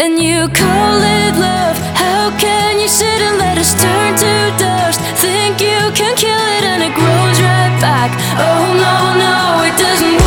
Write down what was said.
and you call it love. How can you sit and let us turn to dust? Think you can kill it and it grows right back. Oh no, no, it doesn't work.